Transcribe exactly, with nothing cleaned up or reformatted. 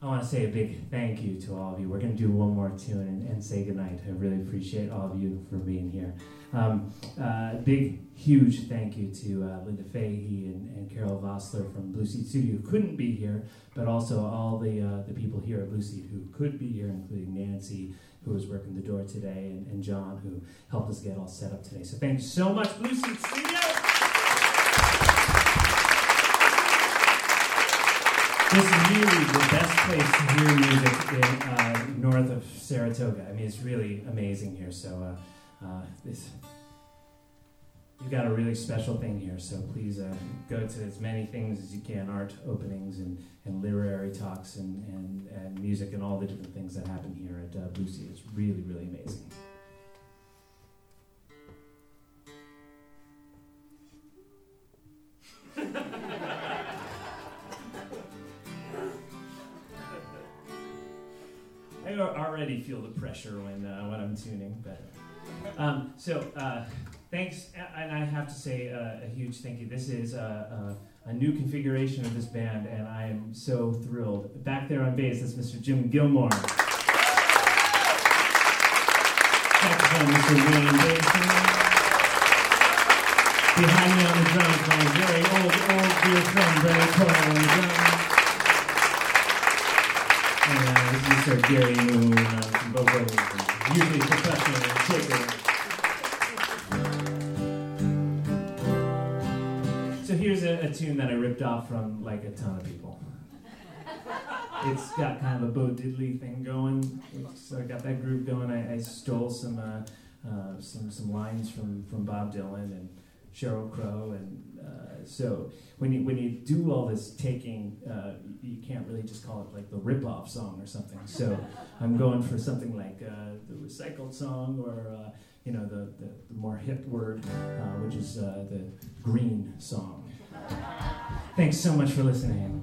I want to say a big thank you to all of you. We're going to do one more tune and, and say goodnight. I really appreciate all of you for being here. Um, uh, big, huge thank you to uh, Linda Fahey and, and Carol Vossler from Blue Seat Studio, who couldn't be here, but also all the uh, the people here at Blue Seat who could be here, including Nancy, who was working the door today, and, and John, who helped us get all set up today. So thanks so much, Blue Seat Studio! This is really the best place to hear music in uh, north of Saratoga. I mean, it's really amazing here. So uh, uh, this, you've got a really special thing here. So please uh, go to as many things as you can, art openings and, and literary talks and, and, and music and all the different things that happen here at uh, Blue Seat. It's really, really amazing. I already feel the pressure when uh, when I'm tuning, but um, so uh, thanks, and I have to say uh, a huge thank you. This is a, a, a new configuration of this band, and I am so thrilled. Back there on bass, that's Mister Jim Gilmore. Saxophone, Mister Wayne Basin. Behind me on the drums, my very old, old dear friend Brandon Coyle on the drums. And uh, this is Mister Gary Moon uh, from vocals, and usually percussion and shaker. So here's a, a tune that I ripped off from like a ton of people. It's got kind of a Bo Diddley thing going, so I got that groove going. I, I stole some uh, uh, some some lines from, from Bob Dylan and Sheryl Crow, and uh, so when you when you do all this taking, uh, you can't really just call it like the rip-off song or something. So I'm going for something like uh, the recycled song, or uh, you know the, the, the more hip word, uh, which is uh, the green song. Thanks so much for listening.